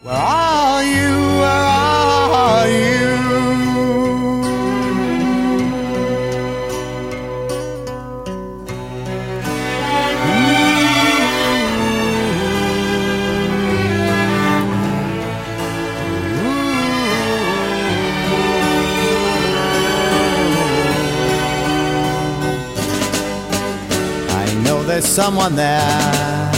Where are you? Where are you? I know there's someone there